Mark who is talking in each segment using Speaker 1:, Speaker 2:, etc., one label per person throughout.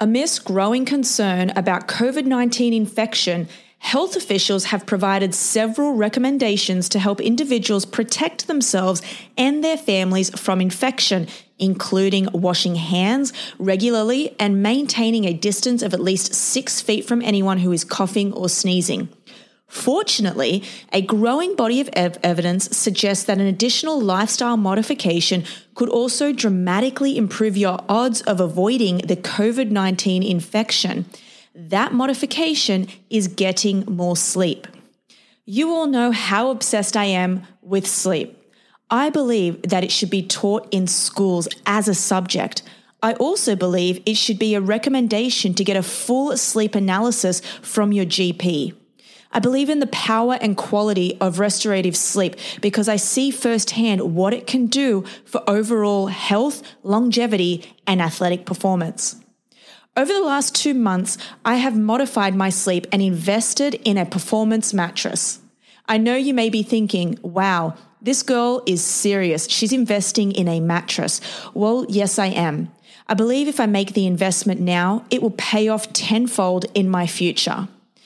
Speaker 1: Amidst growing concern about COVID-19 infection, health officials have provided several recommendations to help individuals protect themselves and their families from infection, including washing hands regularly and maintaining a distance of at least 6 feet from anyone who is coughing or sneezing. Fortunately, a growing body of evidence suggests that an additional lifestyle modification could also dramatically improve your odds of avoiding the COVID-19 infection. That modification is getting more sleep. You all know how obsessed I am with sleep. I believe that it should be taught in schools as a subject. I also believe it should be a recommendation to get a full sleep analysis from your GP. I believe in the power and quality of restorative sleep because I see firsthand what it can do for overall health, longevity, and athletic performance. Over the last 2 months, I have modified my sleep and invested in a performance mattress. I know you may be thinking, wow, this girl is serious. She's investing in a mattress. Well, yes, I am. I believe if I make the investment now, it will pay off tenfold in my future.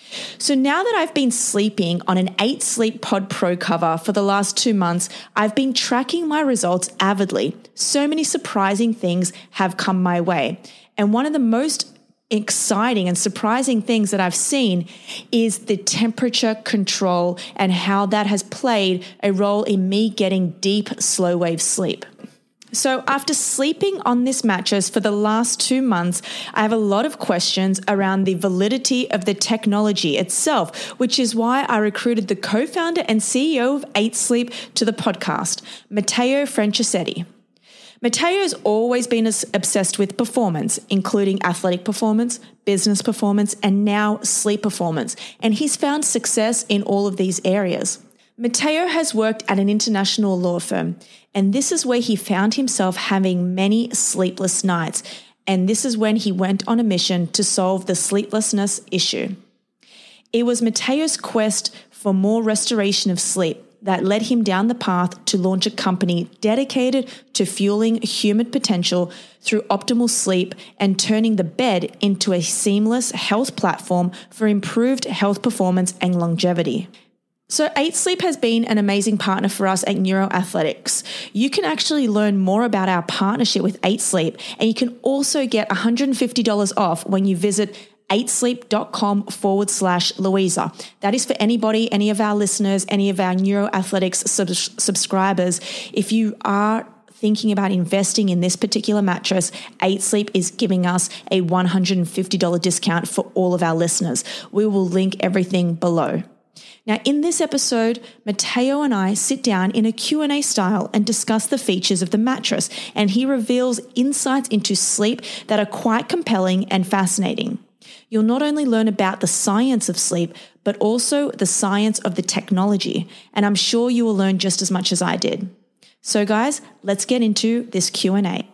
Speaker 1: So now that I've been sleeping on an 8 Sleep Pod Pro cover for the last 2 months, I've been tracking my results avidly. So many surprising things have come my way. And one of the most exciting and surprising things that I've seen is the temperature control and how that has played a role in me getting deep, slow wave sleep. So after sleeping on this mattress for the last 2 months, I have a lot of questions around the validity of the technology itself, which is why I recruited the co-founder and CEO of 8 Sleep to the podcast, Matteo Franceschetti. Matteo has always been obsessed with performance, including athletic performance, business performance, and now sleep performance, and he's found success in all of these areas. Matteo has worked at an international law firm, and this is where he found himself having many sleepless nights, and this is when he went on a mission to solve the sleeplessness issue. It was Matteo's quest for more restoration of sleep that led him down the path to launch a company dedicated to fueling human potential through optimal sleep and turning the bed into a seamless health platform for improved health performance and longevity. So 8 Sleep has been an amazing partner for us at Neuroathletics. You can actually learn more about our partnership with 8 Sleep, and you can also get $150 off when you visit 8sleep.com/Louisa. That is for anybody, any of our listeners, any of our Neuroathletics subscribers. If you are thinking about investing in this particular mattress, 8 Sleep is giving us a $150 discount for all of our listeners. We will link everything below. Now, in this episode, Matteo and I sit down in a Q&A style and discuss the features of the mattress, and he reveals insights into sleep that are quite compelling and fascinating. You'll not only learn about the science of sleep, but also the science of the technology, and I'm sure you will learn just as much as I did. So guys, let's get into this Q&A.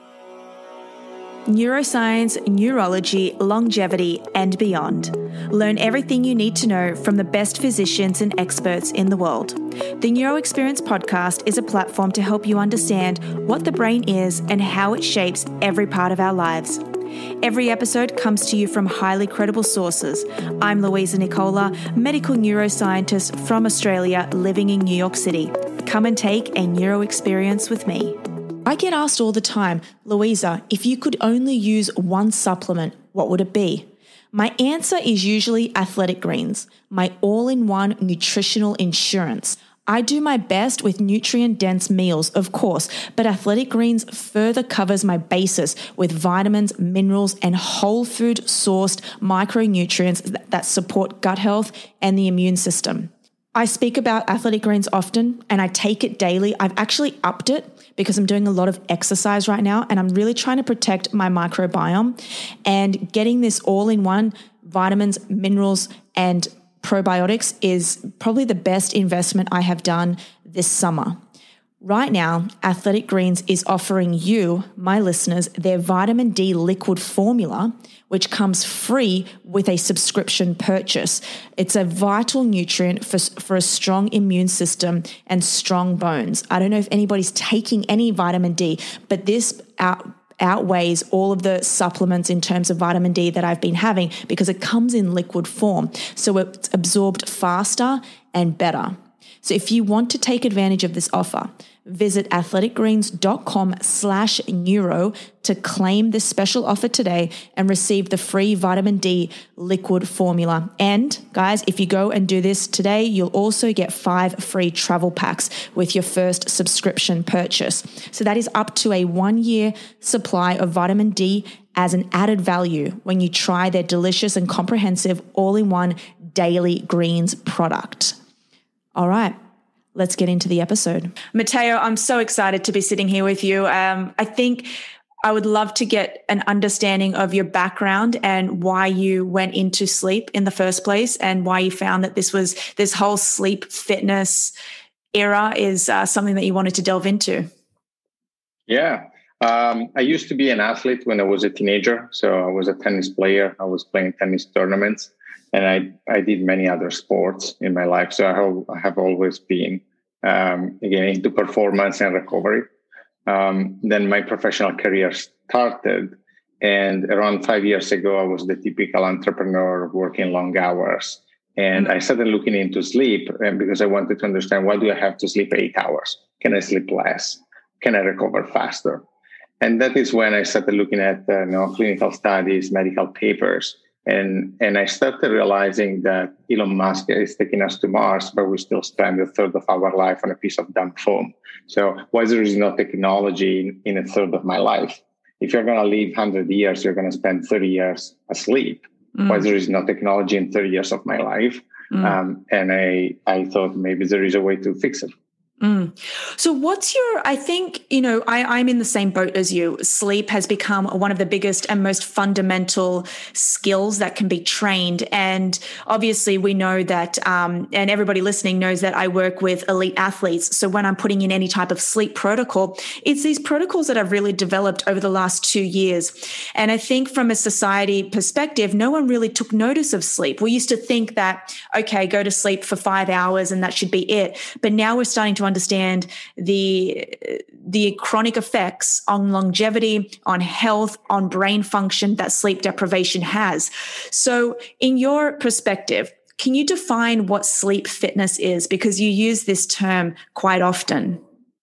Speaker 1: Neuroscience, neurology, longevity, and beyond. Learn everything you need to know from the best physicians and experts in the world. The Neuro Experience podcast is a platform to help you understand what the brain is and how it shapes every part of our lives. Every episode comes to you from highly credible sources. I'm Louisa Nicola, medical neuroscientist from Australia living in New York City. Come and take a neuro experience with me. I get asked all the time, Louisa, if you could only use one supplement, what would it be? My answer is usually Athletic Greens, my all-in-one nutritional insurance. I do my best with nutrient-dense meals, of course, but Athletic Greens further covers my bases with vitamins, minerals, and whole food sourced micronutrients that support gut health and the immune system. I speak about Athletic Greens often, and I take it daily. I've actually upped it because I'm doing a lot of exercise right now, and I'm really trying to protect my microbiome. And getting this all-in-one vitamins, minerals, and probiotics is probably the best investment I have done this summer. Right now, Athletic Greens is offering you, my listeners, their vitamin D liquid formula, which comes free with a subscription purchase. It's a vital nutrient for a strong immune system and strong bones. I don't know if anybody's taking any vitamin D, but this outweighs all of the supplements in terms of vitamin D that I've been having because it comes in liquid form. So it's absorbed faster and better. So if you want to take advantage of this offer, visit athleticgreens.com/neuro to claim this special offer today and receive the free vitamin D liquid formula. And guys, if you go and do this today, you'll also get 5 free travel packs with your first subscription purchase. So that is up to a 1-year supply of vitamin D as an added value when you try their delicious and comprehensive all-in-one daily greens product. All right, let's get into the episode. Matteo, I'm so excited to be sitting here with you. I think I would love to get an understanding of your background and why you went into sleep in the first place and why you found that this whole sleep fitness era is something that you wanted to delve into.
Speaker 2: Yeah. I used to be an athlete when I was a teenager. So I was a tennis player. I was playing tennis tournaments. And I did many other sports in my life. So I have always been, again, into performance and recovery. Then my professional career started. And around 5 years ago, I was the typical entrepreneur working long hours. And I started looking into sleep because I wanted to understand, why do I have to sleep 8 hours? Can I sleep less? Can I recover faster? And that is when I started looking at clinical studies, medical papers. And I started realizing that Elon Musk is taking us to Mars, but we still spend a third of our life on a piece of dumb foam. So why there is no technology in a third of my life? If you're going to live 100 years, you're going to spend 30 years asleep. Why there is no technology in 30 years of my life? And I thought maybe there is a way to fix it.
Speaker 1: So I think, I'm in the same boat as you. Sleep has become one of the biggest and most fundamental skills that can be trained. And obviously we know that, and everybody listening knows that I work with elite athletes. So when I'm putting in any type of sleep protocol, it's these protocols that I've really developed over the last 2 years. And I think from a society perspective, no one really took notice of sleep. We used to think that, okay, go to sleep for 5 hours and that should be it. But now we're starting to understand the chronic effects on longevity, on health, on brain function that sleep deprivation has. So in your perspective, can you define what sleep fitness is? Because you use this term quite often.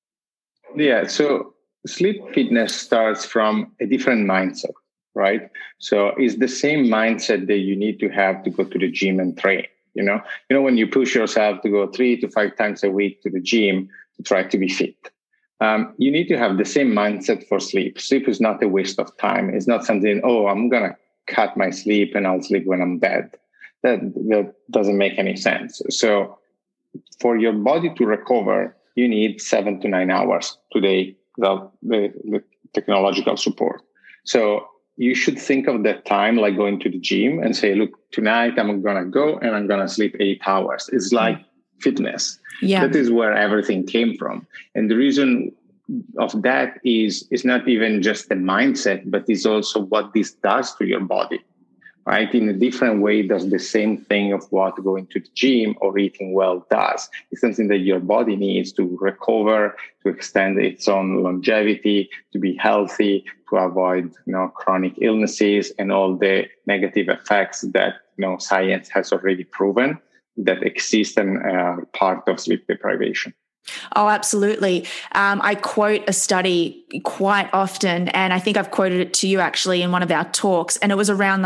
Speaker 2: Yeah, so sleep fitness starts from a different mindset, right? So it's the same mindset that you need to have to go to the gym and train. You know, when you push yourself to go 3 to 5 times a week to the gym to try to be fit, you need to have the same mindset for sleep. Sleep is not a waste of time. It's not something, I'm going to cut my sleep and I'll sleep when I'm dead. That doesn't make any sense. So for your body to recover, you need 7 to 9 hours today without the technological support. So you should think of that time like going to the gym and say, look, tonight I'm going to go and I'm going to sleep 8 hours. It's like fitness. Yeah. That is where everything came from. And the reason of that is not even just the mindset, but it's also what this does to your body, right? In a different way, it does the same thing of what going to the gym or eating well does. It's something that your body needs to recover, to extend its own longevity, to be healthy, to avoid, chronic illnesses and all the negative effects that, science has already proven that exist and are part of sleep deprivation.
Speaker 1: Oh, absolutely. I quote a study quite often, and I think I've quoted it to you actually in one of our talks, and it was around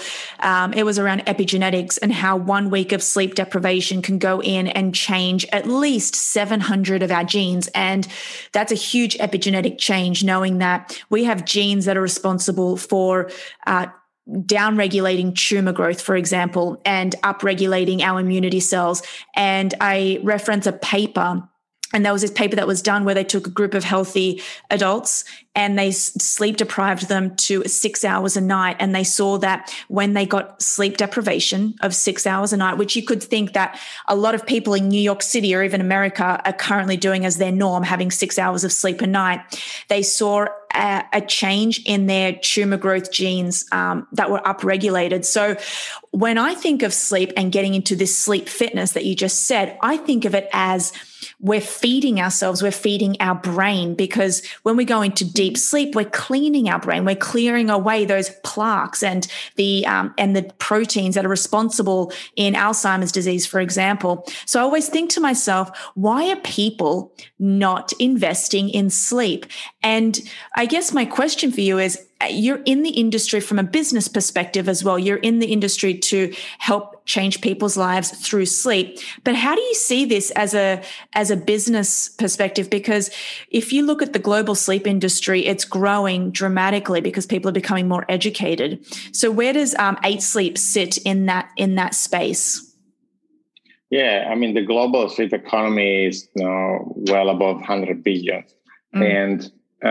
Speaker 1: it was around epigenetics and how 1 week of sleep deprivation can go in and change at least 700 of our genes. And that's a huge epigenetic change, knowing that we have genes that are responsible for down-regulating tumor growth, for example, and up-regulating our immunity cells. And I reference a paper. And there was this paper that was done where they took a group of healthy adults and they sleep deprived them to 6 hours a night. And they saw that when they got sleep deprivation of 6 hours a night, which you could think that a lot of people in New York City or even America are currently doing as their norm, having 6 hours of sleep a night, they saw a change in their tumor growth genes that were upregulated. So when I think of sleep and getting into this sleep fitness that you just said, I think of it as we're feeding ourselves, we're feeding our brain, because when we go into deep sleep, we're cleaning our brain, we're clearing away those plaques and the proteins that are responsible in Alzheimer's disease, for example. So I always think to myself, why are people not investing in sleep? And I guess my question for you is, you're in the industry from a business perspective as well. You're in the industry to help change people's lives through sleep. But how do you see this as a business perspective? Because if you look at the global sleep industry, it's growing dramatically because people are becoming more educated. So where does 8 Sleep sit in that space?
Speaker 2: Yeah, I mean, the global sleep economy is well above 100 billion. And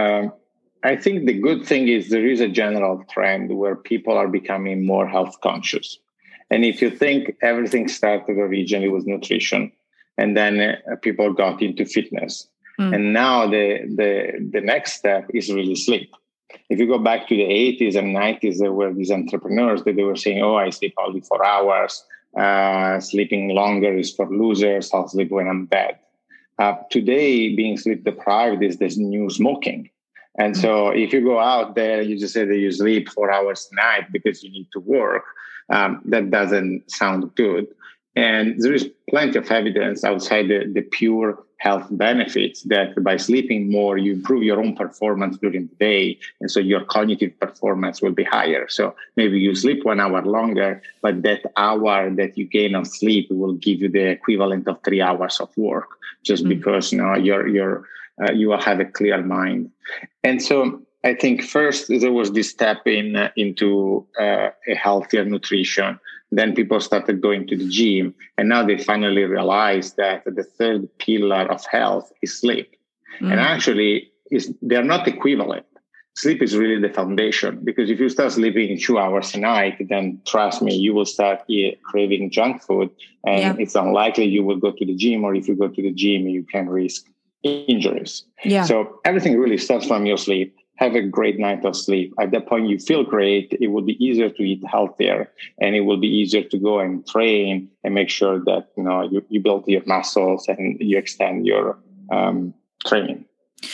Speaker 2: I think the good thing is there is a general trend where people are becoming more health conscious. And if you think, everything started originally with nutrition, and then people got into fitness. And now the next step is really sleep. If you go back to the 80s and 90s, there were these entrepreneurs that they were saying, oh, I sleep only 4 hours. Sleeping longer is for losers. I'll sleep when I'm bad. Today, being sleep deprived is this new smoking. And so if you go out there, you just say that you sleep 4 hours a night because you need to work. That doesn't sound good. And there is plenty of evidence outside the pure health benefits that by sleeping more, you improve your own performance during the day. And so your cognitive performance will be higher. So maybe you sleep 1 hour longer, but that hour that you gain of sleep will give you the equivalent of 3 hours of work, just because you will have a clear mind. And so I think first there was this step into a healthier nutrition. Then people started going to the gym, and now they finally realized that the third pillar of health is sleep. And actually, they're not equivalent. Sleep is really the foundation, because if you start sleeping 2 hours a night, then trust me, you will start craving junk food, and it's unlikely you will go to the gym, or if you go to the gym, you can risk injuries. So everything really starts from your sleep. Have a great night of sleep. At that point, you feel great. It will be easier to eat healthier, and it will be easier to go and train and make sure that you build your muscles and you extend your training.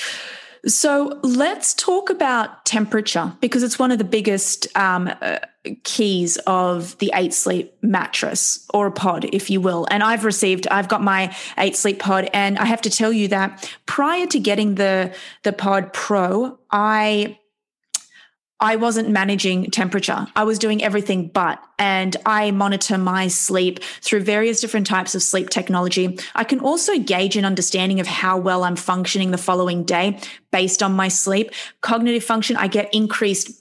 Speaker 1: So let's talk about temperature, because it's one of the biggest keys of the 8 Sleep mattress, or a pod, if you will. And I've got my 8 Sleep pod, and I have to tell you that prior to getting the Pod Pro, I wasn't managing temperature. I was doing everything but, and I monitor my sleep through various different types of sleep technology. I can also gauge an understanding of how well I'm functioning the following day based on my sleep. Cognitive function, I get increased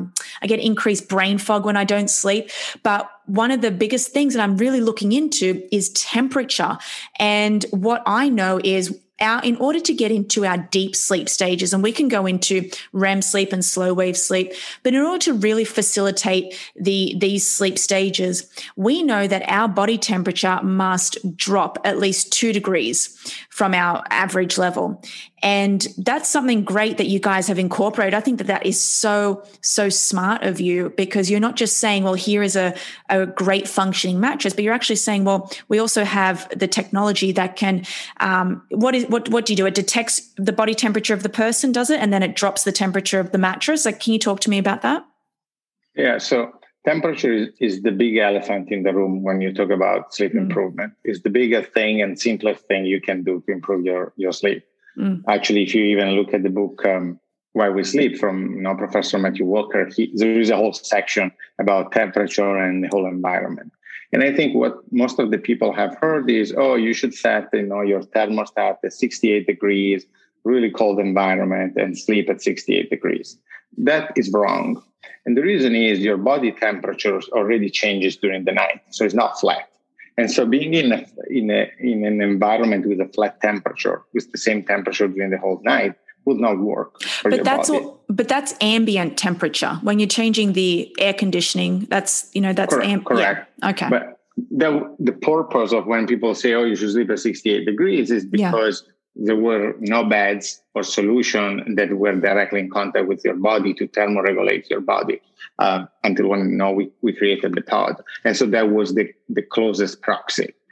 Speaker 1: brain fog when I don't sleep. But one of the biggest things that I'm really looking into is temperature. And what I know is, in order to get into our deep sleep stages, and we can go into REM sleep and slow wave sleep, but in order to really facilitate these sleep stages, we know that our body temperature must drop at least 2 degrees from our average level. And that's something great that you guys have incorporated. I think that is so smart of you, because you're not just saying, well, here is a great functioning mattress, but you're actually saying, well, we also have the technology that can, what do you do? It detects the body temperature of the person, does it? And then it drops the temperature of the mattress. Like, can you talk to me about that?
Speaker 2: Yeah. So temperature is the big elephant in the room when you talk about sleep improvement. It's the biggest thing and simplest thing you can do to improve your sleep. Actually, if you even look at the book Why We Sleep from Professor Matthew Walker, there is a whole section about temperature and the whole environment. And I think what most of the people have heard is, oh, you should set your thermostat at 68 degrees, really cold environment, and sleep at 68 degrees. That is wrong. And the reason is your body temperature already changes during the night, so it's not flat. And so being in an environment with a flat temperature, with the same temperature during the whole night, would not work for your body.
Speaker 1: But that's ambient temperature. When you're changing the air conditioning, that's
Speaker 2: correct.
Speaker 1: Yeah. Okay.
Speaker 2: But the purpose of when people say, oh, you should sleep at 68 degrees is because there were no beds or solution that were directly in contact with your body to thermoregulate your body until when we created the pod. And so that was the closest proxy.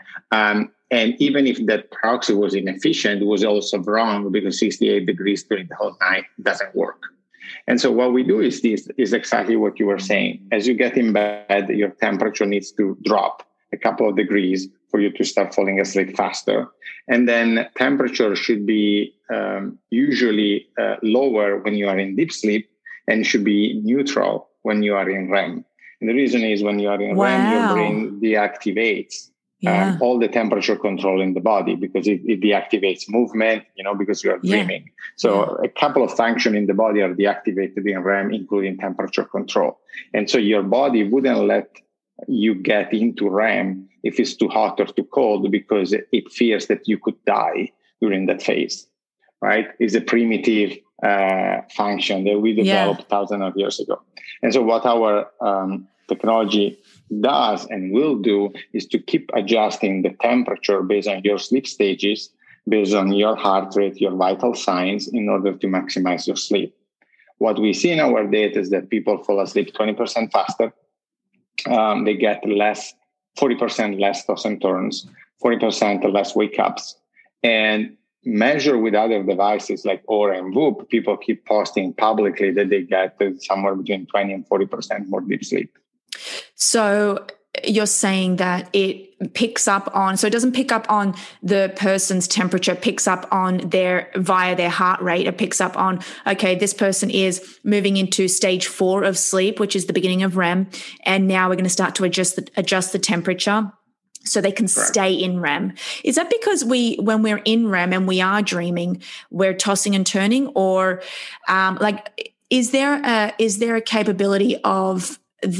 Speaker 2: And even if that proxy was inefficient, it was also wrong because 68 degrees during the whole night doesn't work. And so what we do is exactly what you were saying. As you get in bed, your temperature needs to drop a couple of degrees for you to start falling asleep faster. And then temperature should be usually lower when you are in deep sleep and should be neutral when you are in REM. And the reason is when you are in REM, your brain deactivates all the temperature control in the body because it deactivates movement, because you are dreaming. So a couple of functions in the body are deactivated in REM, including temperature control. And so your body wouldn't let you get into REM if it's too hot or too cold because it fears that you could die during that phase, right? It's a primitive function that we developed thousands of years ago. And so what our technology does and will do is to keep adjusting the temperature based on your sleep stages, based on your heart rate, your vital signs, in order to maximize your sleep. What we see in our data is that people fall asleep 20% faster. They get 40% less toss and turns, 40% less wake-ups. And measure with other devices like Oura and Whoop, people keep posting publicly that they get somewhere between 20 and 40% more deep sleep.
Speaker 1: So you're saying that it picks up on, so it doesn't pick up on the person's temperature, picks up on via their heart rate. It picks up on, okay, this person is moving into stage 4 of sleep, which is the beginning of REM. And now we're going to start to adjust the temperature so they can stay in REM. Is that because when we're in REM and we are dreaming, we're tossing and turning, or is there a capability of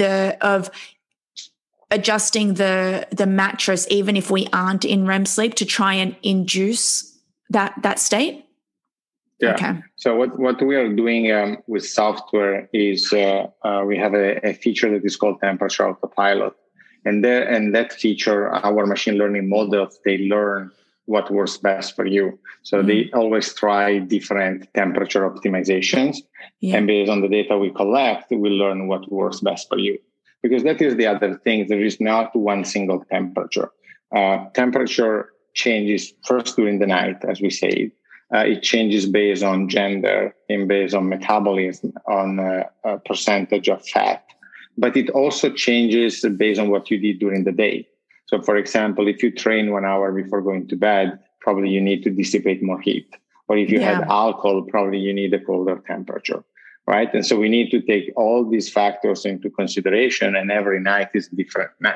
Speaker 1: adjusting the mattress even if we aren't in REM sleep to try and induce that state?
Speaker 2: Yeah.
Speaker 1: Okay.
Speaker 2: So what we are doing with software is we have a feature that is called Temperature Autopilot. And that feature, our machine learning models, they learn what works best for you. So they always try different temperature optimizations. Yeah. And based on the data we collect, we learn what works best for you. Because that is the other thing. There is not one single temperature. Temperature changes first during the night, as we say. It changes based on gender and based on metabolism, on a percentage of fat. But it also changes based on what you did during the day. So, for example, if you train 1 hour before going to bed, probably you need to dissipate more heat. Or if you had alcohol, probably you need a colder temperature, right? And so we need to take all these factors into consideration, and every night is a different night.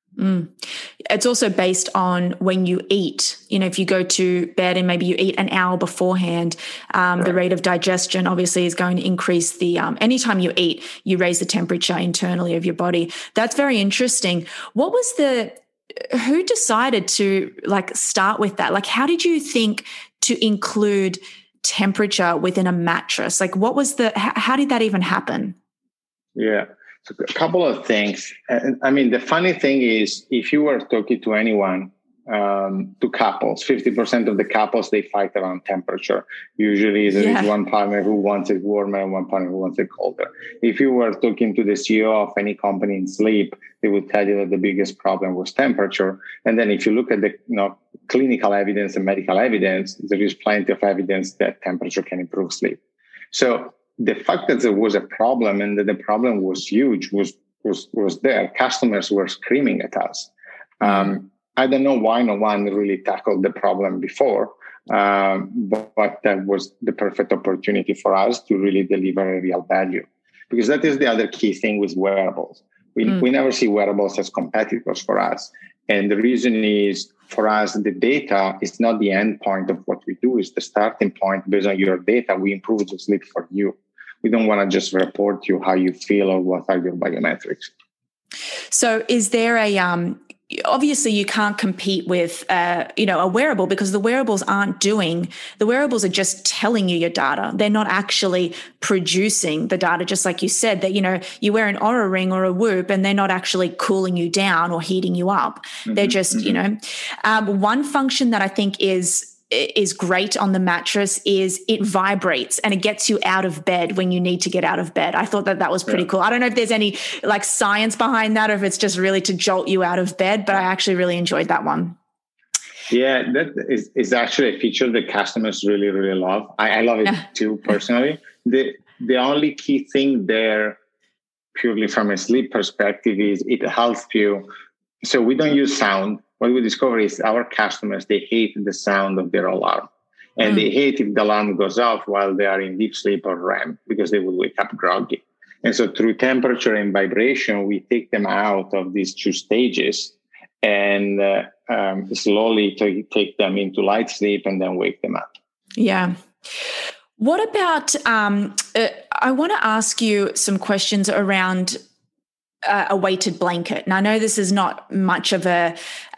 Speaker 1: It's also based on when you eat. If you go to bed and maybe you eat an hour beforehand, the rate of digestion obviously is going to increase. Anytime you eat, you raise the temperature internally of your body. That's very interesting. Who decided to start with that? How did you think to include temperature within a mattress? How did that even happen?
Speaker 2: Yeah. So a couple of things. The funny thing is, if you were talking to anyone, to couples, 50% of the couples, they fight around temperature. Usually there is one partner who wants it warmer and one partner who wants it colder. If you were talking to the CEO of any company in sleep, they would tell you that the biggest problem was temperature. And then if you look at the clinical evidence and medical evidence, there is plenty of evidence that temperature can improve sleep. So the fact that there was a problem and that the problem was huge was there. Customers were screaming at us. I don't know why no one really tackled the problem before, but that was the perfect opportunity for us to really deliver a real value. Because that is the other key thing with wearables. We never see wearables as competitors for us. And the reason is, for us, the data is not the end point of what we do. It's the starting point. Based on your data, we improve the sleep for you. We don't want to just report you how you feel or what are your biometrics.
Speaker 1: So is there obviously you can't compete with, a wearable, because the wearables are just telling you your data. They're not actually producing the data, just like you said, that, you wear an Oura Ring or a Whoop and they're not actually cooling you down or heating you up. They're just, one function that I think is great on the mattress is it vibrates and it gets you out of bed when you need to get out of bed. I thought that was pretty cool. I don't know if there's any science behind that or if it's just really to jolt you out of bed, but I actually really enjoyed that one.
Speaker 2: Yeah, that is actually a feature that customers really, really love. I love it too, personally. The only key thing there, purely from a sleep perspective, is it helps you. So we don't use sound. What we discover is our customers, they hate the sound of their alarm. And they hate if the alarm goes off while they are in deep sleep or REM, because they will wake up groggy. And so through temperature and vibration, we take them out of these two stages and slowly take them into light sleep and then wake them up.
Speaker 1: Yeah. What about, I want to ask you some questions around a weighted blanket. And I know this is not much of a,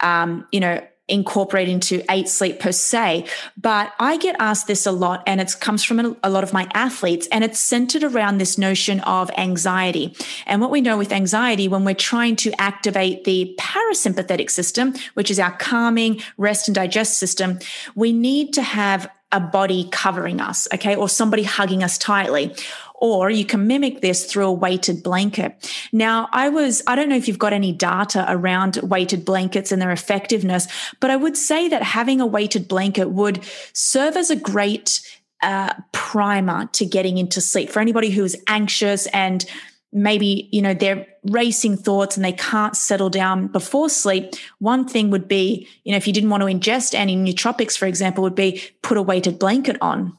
Speaker 1: incorporate into 8 Sleep per se, but I get asked this a lot, and it comes from a lot of my athletes, and it's centered around this notion of anxiety. And what we know with anxiety, when we're trying to activate the parasympathetic system, which is our calming, rest and digest system, we need to have a body covering us, okay, or somebody hugging us tightly. Or you can mimic this through a weighted blanket. Now, I don't know if you've got any data around weighted blankets and their effectiveness, but I would say that having a weighted blanket would serve as a great primer to getting into sleep for anybody who's anxious and maybe, they're racing thoughts and they can't settle down before sleep. One thing would be, if you didn't want to ingest any nootropics, for example, would be put a weighted blanket on.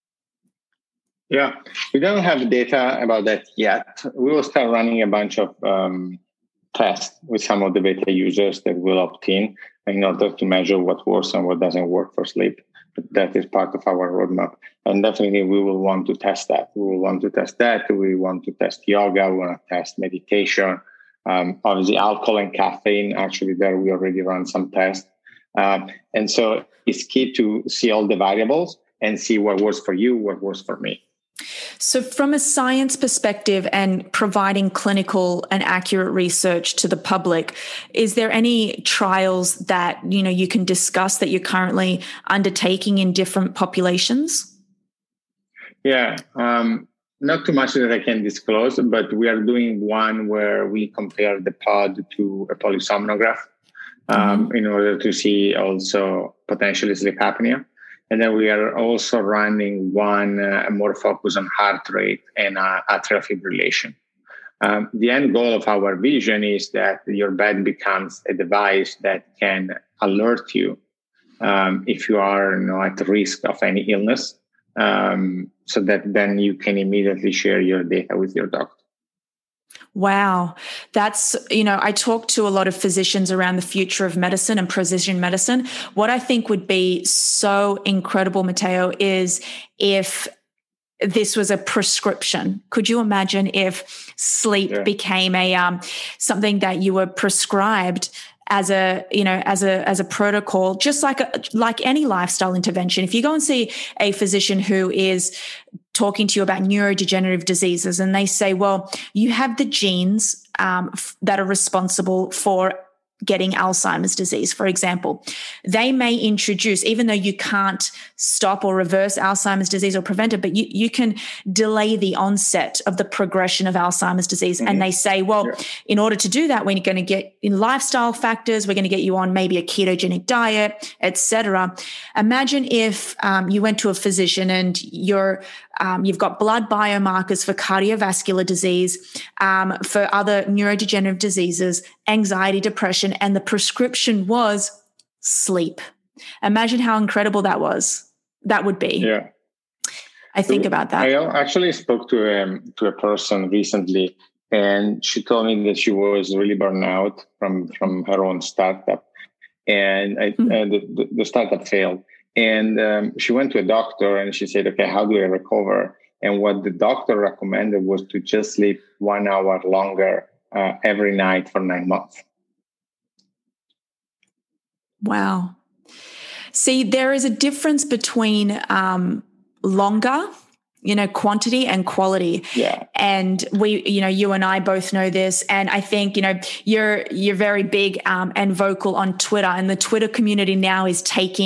Speaker 2: Yeah, we don't have data about that yet. We will start running a bunch of tests with some of the beta users that will opt in order to measure what works and what doesn't work for sleep. But that is part of our roadmap. And definitely we will want to test that. We want to test yoga. We want to test meditation. Obviously, alcohol and caffeine. Actually, there we already run some tests. And so it's key to see all the variables and see what works for you, what works for me.
Speaker 1: So from a science perspective and providing clinical and accurate research to the public, is there any trials that, you can discuss that you're currently undertaking in different populations?
Speaker 2: Yeah, not too much that I can disclose, but we are doing one where we compare the pod to a polysomnograph in order to see also potentially sleep apnea. And then we are also running one more focus on heart rate and atrial fibrillation. The end goal of our vision is that your bed becomes a device that can alert you if you are at risk of any illness, so that then you can immediately share your data with your doctor.
Speaker 1: Wow. That's, I talk to a lot of physicians around the future of medicine and precision medicine. What I think would be so incredible, Matteo, is if this was a prescription. Could you imagine if sleep became something that you were prescribed as a protocol, just like any lifestyle intervention? If you go and see a physician who is talking to you about neurodegenerative diseases and they say, well, you have the genes that are responsible for getting Alzheimer's disease, for example, they may introduce, even though you can't stop or reverse Alzheimer's disease or prevent it, but you can delay the onset of the progression of Alzheimer's disease. Mm-hmm. And they say, well, in order to do that, we're going to get in lifestyle factors, we're going to get you on maybe a ketogenic diet, etc. Imagine if you went to a physician and you've got blood biomarkers for cardiovascular disease, for other neurodegenerative diseases, anxiety, depression, and the prescription was sleep. Imagine how incredible that would be.
Speaker 2: Yeah.
Speaker 1: I think about that.
Speaker 2: I actually spoke to a person recently, and she told me that she was really burned out from her own startup, and the startup failed. And she went to a doctor and she said, okay, how do I recover? And what the doctor recommended was to just sleep 1 hour longer every night for 9 months.
Speaker 1: Wow. See, there is a difference between longer, quantity and quality.
Speaker 2: Yeah.
Speaker 1: And we, you and I both know this. And I think, you're very big and vocal on Twitter, and the Twitter community now is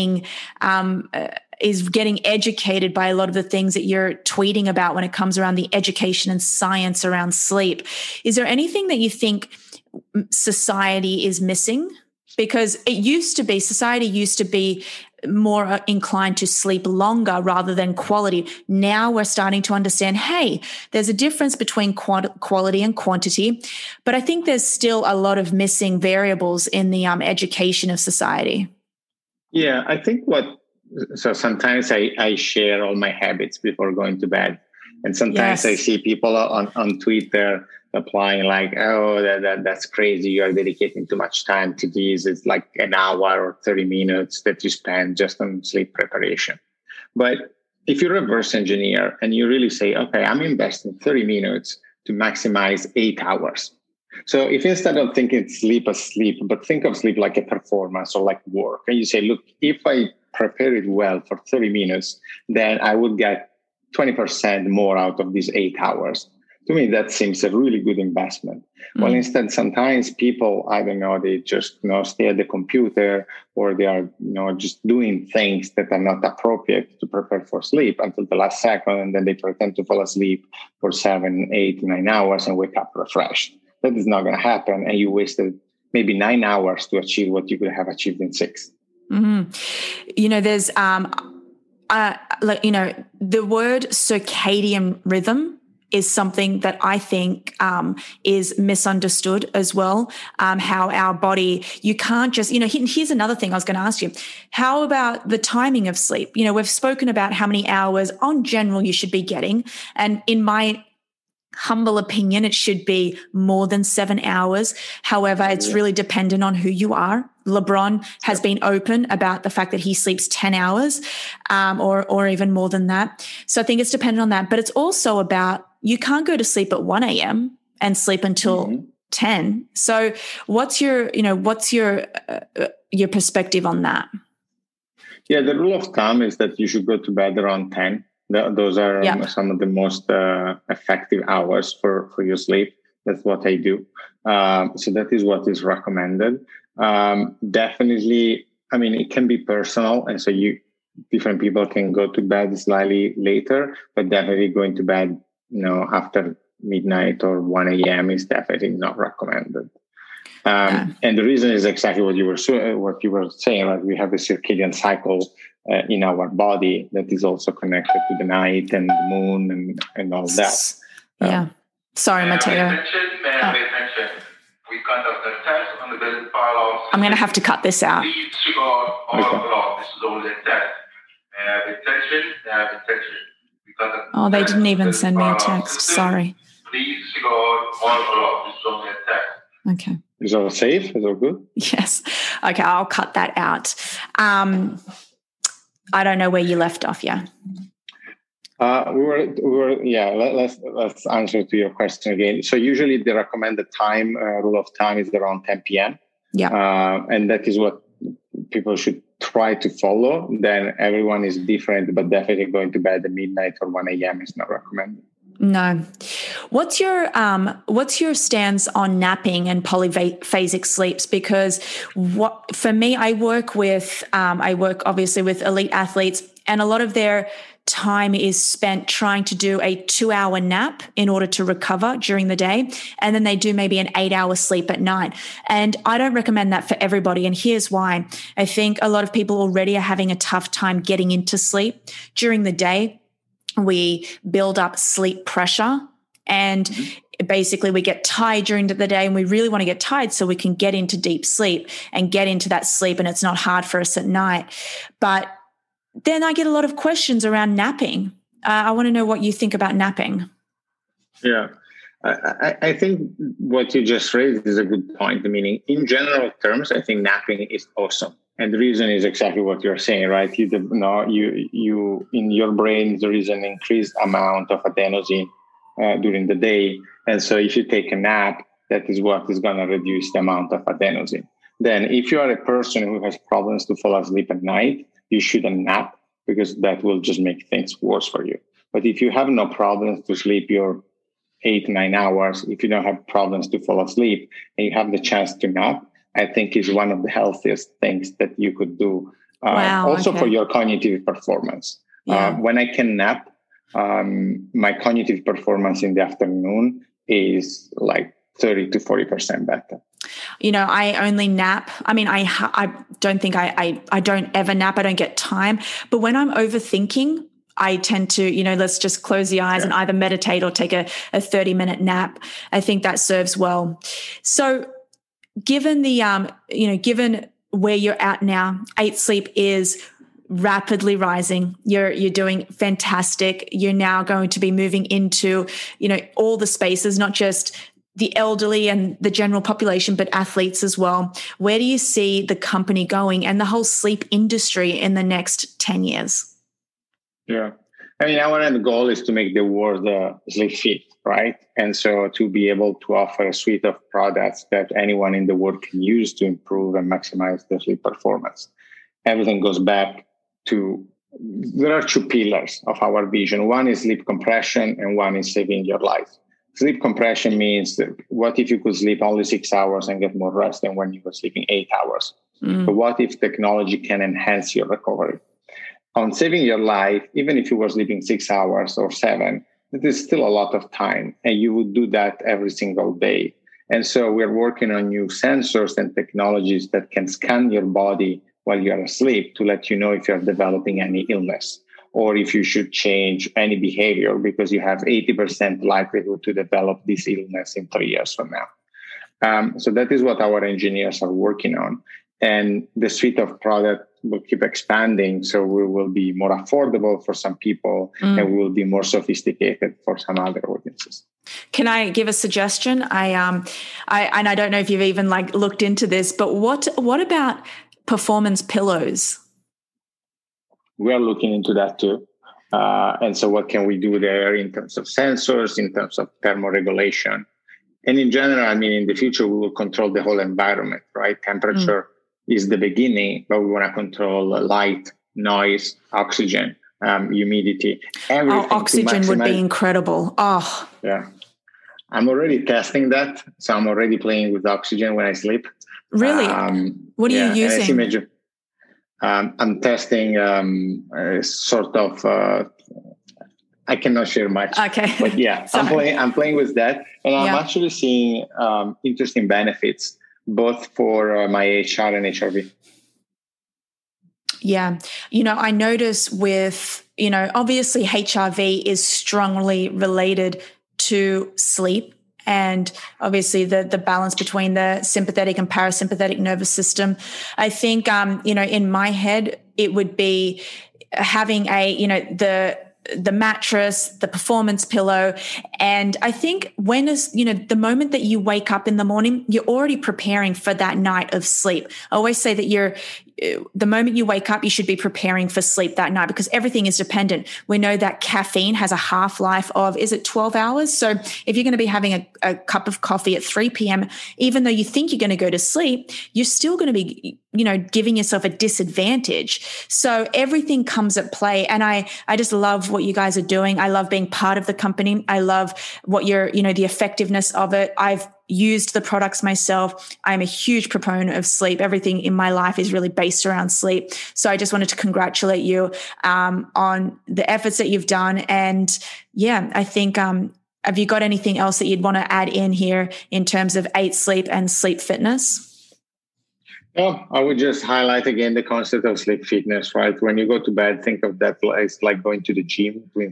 Speaker 1: is getting educated by a lot of the things that you're tweeting about when it comes around the education and science around sleep. Is there anything that you think society is missing because society used to be more inclined to sleep longer rather than quality. Now we're starting to understand, hey, there's a difference between quality and quantity, but I think there's still a lot of missing variables in the education of society.
Speaker 2: Yeah, I think so sometimes I share all my habits before going to bed. And sometimes I see people on Twitter applying like, oh, that's crazy. You are dedicating too much time to this. It's like an hour or 30 minutes that you spend just on sleep preparation. But if you reverse engineer and you really say, okay, I'm investing 30 minutes to maximize 8 hours. So if instead of thinking sleep as sleep, but think of sleep like a performance or like work, and you say, look, if I prepare it well for 30 minutes, then I would get 20% more out of these 8 hours. To me, that seems a really good investment. Well, instead, sometimes people, I don't know, they just stay at the computer, or they are just doing things that are not appropriate to prepare for sleep until the last second, and then they pretend to fall asleep for 7, 8, 9 hours and wake up refreshed. That is not going to happen, and you wasted maybe 9 hours to achieve what you could have achieved in 6.
Speaker 1: Mm-hmm. There's the word circadian rhythm is something that I think is misunderstood as well. How our body, you can't just, here's another thing I was going to ask you. How about the timing of sleep? We've spoken about how many hours on general you should be getting. And in my humble opinion, it should be more than 7 hours. However, it's really dependent on who you are. LeBron has been open about the fact that he sleeps 10 hours or even more than that. So I think it's dependent on that. But it's also about, you can't go to sleep at 1 a.m. and sleep until 10. So what's your perspective on that? Yeah,
Speaker 2: the rule of thumb is that you should go to bed around 10. Those are some of the most effective hours for your sleep. That's what I do. So that is what is recommended. Definitely, I mean, it can be personal. And so different people can go to bed slightly later, but definitely going to bed, after midnight or 1 a.m. is definitely not recommended. And the reason is exactly what you were saying. Right? We have a circadian cycle in our body that is also connected to the night and the moon and all that.
Speaker 1: Yeah. Sorry, Matteo.
Speaker 3: We conduct a test on the visit file.
Speaker 1: I'm going to have to cut this out.
Speaker 3: This is only a test.
Speaker 1: Oh, they didn't even send me a text. Sorry.
Speaker 3: Please disregard all of this is only a test.
Speaker 1: Okay.
Speaker 2: Is all safe? Is all good?
Speaker 1: Yes. Okay, I'll cut that out. I don't know where you left off. Yeah.
Speaker 2: We were. Yeah. Let's answer to your question again. So usually the recommended rule of thumb is around 10 p.m.
Speaker 1: Yeah.
Speaker 2: And that is what people should try to follow. Then everyone is different, but definitely going to bed at midnight or 1 a.m. is not recommended.
Speaker 1: No. What's your stance on napping and polyphasic sleeps? Because for me, I work obviously with elite athletes, and a lot of their time is spent trying to do a 2-hour nap in order to recover during the day. And then they do maybe an 8-hour sleep at night. And I don't recommend that for everybody. And here's why. I think a lot of people already are having a tough time getting into sleep during the day. We build up sleep pressure, and basically we get tired during the day, and we really want to get tired so we can get into deep sleep and get into that sleep, and it's not hard for us at night. But then I get a lot of questions around napping. I want to know what you think about napping.
Speaker 2: Yeah, I think what you just raised is a good point. Meaning, in general terms, I think napping is awesome. And the reason is exactly what you're saying, right? You in your brain, there is an increased amount of adenosine during the day. And so if you take a nap, that is what is going to reduce the amount of adenosine. Then if you are a person who has problems to fall asleep at night, you shouldn't nap, because that will just make things worse for you. But if you have no problems to sleep your 8-9 hours, if you don't have problems to fall asleep and you have the chance to nap, I think is one of the healthiest things that you could do. For your cognitive performance.
Speaker 1: Yeah.
Speaker 2: When I can nap, my cognitive performance in the afternoon is like 30 to 40% better.
Speaker 1: I only nap. I mean, I don't think I don't ever nap. I don't get time. But when I'm overthinking, I tend to, let's just close the eyes and either meditate or take a 30-minute nap. I think that serves well. So given given where you're at now, 8 Sleep is rapidly rising. You're doing fantastic. You're now going to be moving into, all the spaces, not just the elderly and the general population, but athletes as well. Where do you see the company going and the whole sleep industry in the next 10 years?
Speaker 2: Yeah. I mean, our end goal is to make the world sleep fit, right? And so to be able to offer a suite of products that anyone in the world can use to improve and maximize their sleep performance. Everything goes back to, there are 2 pillars of our vision. One is sleep compression and one is saving your life. Sleep compression means that what if you could sleep only 6 hours and get more rest than when you were sleeping 8 hours? But what if technology can enhance your recovery? On saving your life, even if you were sleeping 6 hours or 7, it is still a lot of time, and you would do that every single day. And so we're working on new sensors and technologies that can scan your body while you're asleep to let you know if you're developing any illness or if you should change any behavior because you have 80% likelihood to develop this illness in 3 years from now. So that is what our engineers are working on. And the suite of product will keep expanding. So we will be more affordable for some people and we will be more sophisticated for some other audiences.
Speaker 1: Can I give a suggestion? And I don't know if you've even looked into this, but what about performance pillows?
Speaker 2: We are looking into that too. And so what can we do there in terms of sensors, in terms of thermoregulation? And in general, I mean, in the future, we will control the whole environment, right? Temperature is the beginning, but we want to control light, noise, oxygen, humidity, everything.
Speaker 1: Oxygen would be incredible. Oh.
Speaker 2: Yeah. I'm already testing that. So I'm already playing with oxygen when I sleep.
Speaker 1: Really? What are you using?
Speaker 2: I'm testing sort of... I cannot share much. Okay. But yeah, I'm playing with that. And I'm actually seeing interesting benefits, both for my HR and HRV.
Speaker 1: Yeah. I notice with, obviously HRV is strongly related to sleep and obviously the balance between the sympathetic and parasympathetic nervous system. I think, in my head, it would be having the mattress, the performance pillow. And I think the moment that you wake up in the morning, you're already preparing for that night of sleep. I always say that the moment you wake up, you should be preparing for sleep that night because everything is dependent. We know that caffeine has a half-life of, is it 12 hours? So if you're going to be having a cup of coffee at 3 p.m., even though you think you're going to go to sleep, you're still going to be, giving yourself a disadvantage. So everything comes at play. And I just love what you guys are doing. I love being part of the company. I love what the effectiveness of it. I've used the products myself. I'm a huge proponent of sleep. Everything in my life is really based around sleep. So I just wanted to congratulate you on the efforts that you've done. And yeah, I think, have you got anything else that you'd want to add in here in terms of 8 Sleep and sleep fitness?
Speaker 2: No, I would just highlight again the concept of sleep fitness, right? When you go to bed, think of that as like going to the gym, doing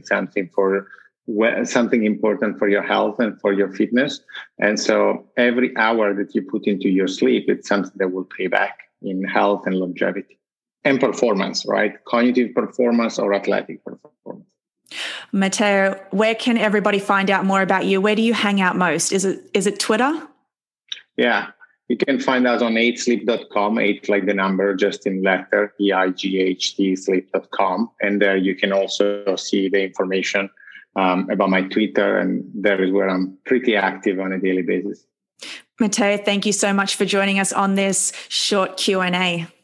Speaker 2: something important for your health and for your fitness. And so every hour that you put into your sleep, it's something that will pay back in health and longevity and performance, right? Cognitive performance or athletic performance.
Speaker 1: Matteo, where can everybody find out more about you? Where do you hang out most? Is it Twitter? Yeah.
Speaker 2: You can find us on 8sleep.com, 8 like the number, just in letter, EIGHT sleep.com. And there you can also see the information about my Twitter. And there is where I'm pretty active on a daily basis.
Speaker 1: Matteo, thank you so much for joining us on this short Q&A.